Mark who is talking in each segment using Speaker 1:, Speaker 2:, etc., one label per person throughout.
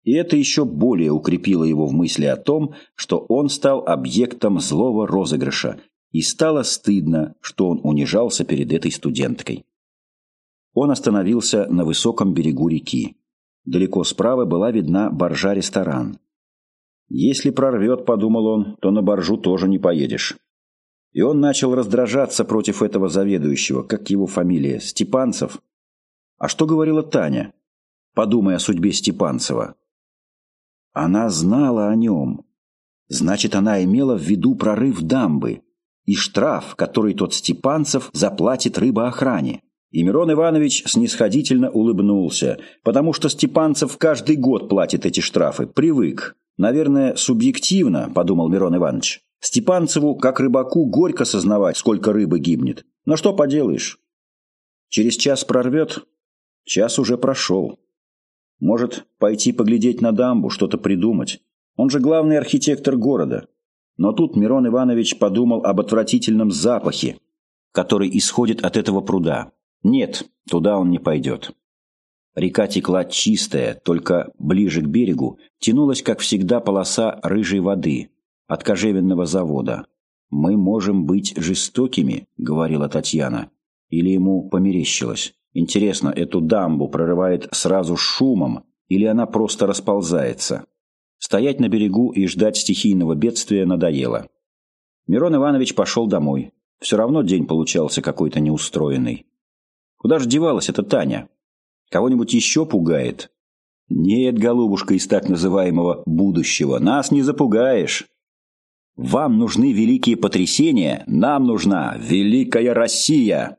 Speaker 1: И это еще более укрепило его в мысли о том, что он стал объектом злого розыгрыша, и стало стыдно, что он унижался перед этой студенткой. Он остановился на высоком берегу реки. Далеко справа была видна баржа-ресторан. «Если прорвет, — подумал он, — то на баржу тоже не поедешь». И он начал раздражаться против этого заведующего, как его фамилия, Степанцев. А что говорила Таня, подумая о судьбе Степанцева? Она знала о нем. Значит, она имела в виду прорыв дамбы и штраф, который тот Степанцев заплатит рыбоохране. И Мирон Иванович снисходительно улыбнулся, потому что Степанцев каждый год платит эти штрафы, привык. Наверное, субъективно, подумал Мирон Иванович. Степанцеву, как рыбаку, горько сознавать, сколько рыбы гибнет. Но что поделаешь? Через час прорвет, час уже прошел. Может, пойти поглядеть на дамбу, что-то придумать. Он же главный архитектор города. Но тут Мирон Иванович подумал об отвратительном запахе, который исходит от этого пруда. Нет, туда он не пойдет. Река текла чистая, только ближе к берегу тянулась, как всегда, полоса рыжей воды от кожевенного завода. «Мы можем быть жестокими», — говорила Татьяна. Или ему померещилось. Интересно, эту дамбу прорывает сразу шумом, или она просто расползается? Стоять на берегу и ждать стихийного бедствия надоело. Мирон Иванович пошел домой. Все равно день получался какой-то неустроенный. Куда же девалась эта Таня? Кого-нибудь еще пугает? Нет, голубушка из так называемого будущего, нас не запугаешь. Вам нужны великие потрясения, нам нужна великая Россия.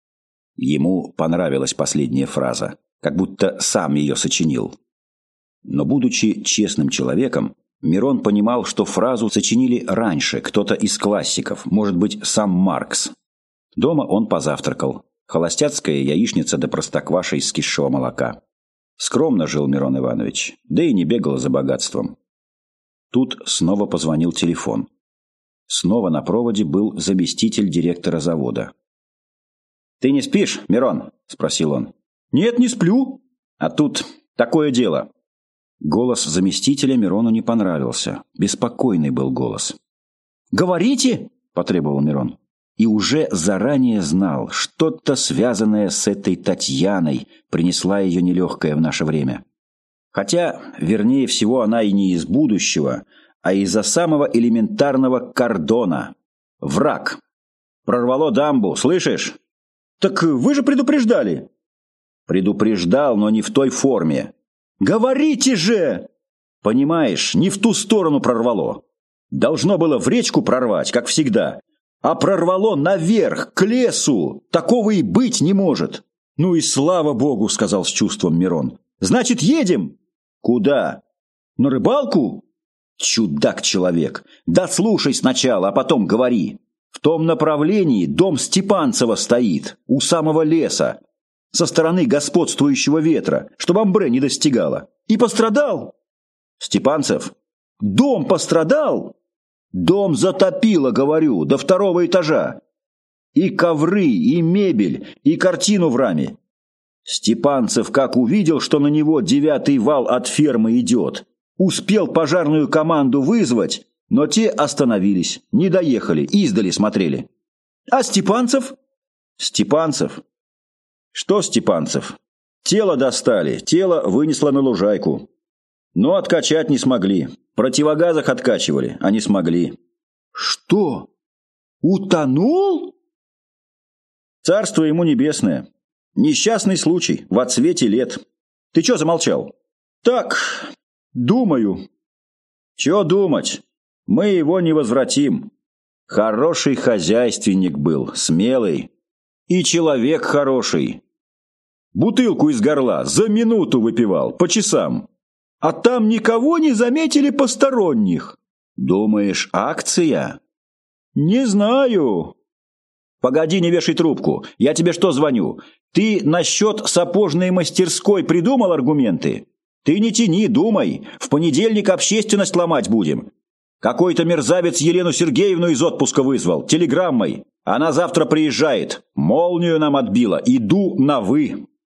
Speaker 1: Ему понравилась последняя фраза, как будто сам ее сочинил. Но, будучи честным человеком, Мирон понимал, что фразу сочинили раньше кто-то из классиков, может быть, сам Маркс. Дома он позавтракал. Холостяцкая яичница да простокваша из кисшего молока. Скромно жил Мирон Иванович, да и не бегал за богатством. Тут снова позвонил телефон. Снова на проводе был заместитель директора завода. «Ты не спишь, Мирон?» – спросил он. «Нет, не сплю. А тут такое дело». Голос заместителя Мирону не понравился. Беспокойный был голос. «Говорите!» – потребовал Мирон. И уже заранее знал, что-то связанное с этой Татьяной принесла ее нелегкая в наше время. Хотя, вернее всего, она и не из будущего, а из-за самого элементарного кордона. Враг. Прорвало дамбу, слышишь? Так вы же предупреждали. Предупреждал, но не в той форме. Говорите же! Понимаешь, не в ту сторону прорвало. Должно было в речку прорвать, как всегда. А прорвало наверх, к лесу. Такого и быть не может. Ну и слава богу, сказал с чувством Мирон. Значит, едем? Куда? На рыбалку? Чудак-человек. Да слушай сначала, а потом говори. В том направлении дом Степанцева стоит, у самого леса, со стороны господствующего ветра, чтобы амбре не достигало. И пострадал. Степанцев? Дом пострадал? Дом затопило, говорю, до 2-го этажа. И ковры, и мебель, и картину в раме. Степанцев как увидел, что на него 9-й вал от фермы идет, успел пожарную команду вызвать, но те остановились, не доехали, издали смотрели. А Степанцев? Степанцев? Что Степанцев? Тело достали, тело вынесло на лужайку. Но откачать не смогли. В противогазах откачивали, а не смогли. Что? Утонул? Царство ему небесное. Несчастный случай, в отсвете лет. Ты чё замолчал? Так, думаю. Чё думать? Мы его не возвратим. Хороший хозяйственник был, смелый. И человек хороший. Бутылку из горла за минуту выпивал, по часам. А там никого не заметили посторонних. Думаешь, акция? Не знаю. Погоди, не вешай трубку. Я тебе что звоню? Ты насчет сапожной мастерской придумал аргументы? Ты не тяни, думай. В понедельник общественность ломать будем. Какой-то мерзавец Елену Сергеевну из отпуска вызвал, телеграммой. Она завтра приезжает. Молнию нам отбила. Иду на «вы».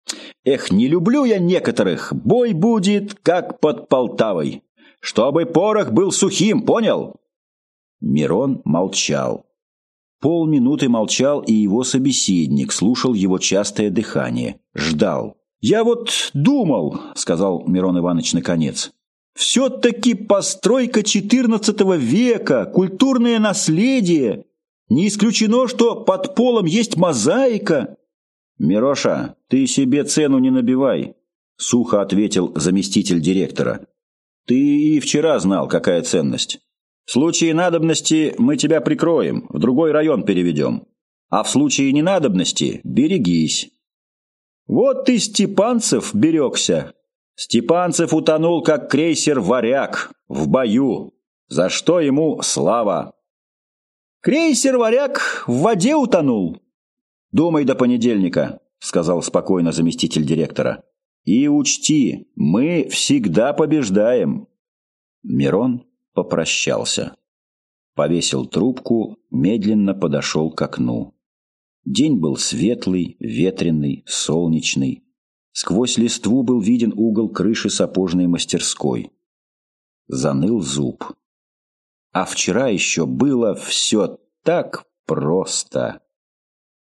Speaker 1: Эх, не люблю я некоторых. Бой будет, как под Полтавой. Чтобы порох был сухим, понял?» Мирон молчал. Полминуты молчал и его собеседник, слушал его частое дыхание, ждал. «Я вот думал, — сказал Мирон Иванович наконец, — все-таки постройка XIV века, культурное наследие. Не исключено, что под полом есть мозаика». «Мироша, ты себе цену не набивай», — сухо ответил заместитель директора. «Ты и вчера знал, какая ценность. В случае надобности мы тебя прикроем, в другой район переведем. А в случае ненадобности берегись». «Вот ты, Степанцев, берегся. Степанцев утонул, как крейсер «Варяг» в бою, за что ему слава». «Крейсер «Варяг» в воде утонул?» «Думай до понедельника», — сказал спокойно заместитель директора. «И учти, мы всегда побеждаем». Мирон попрощался. Повесил трубку, медленно подошел к окну. День был светлый, ветреный, солнечный. Сквозь листву был виден угол крыши сапожной мастерской. Заныл зуб. А вчера еще было все так просто.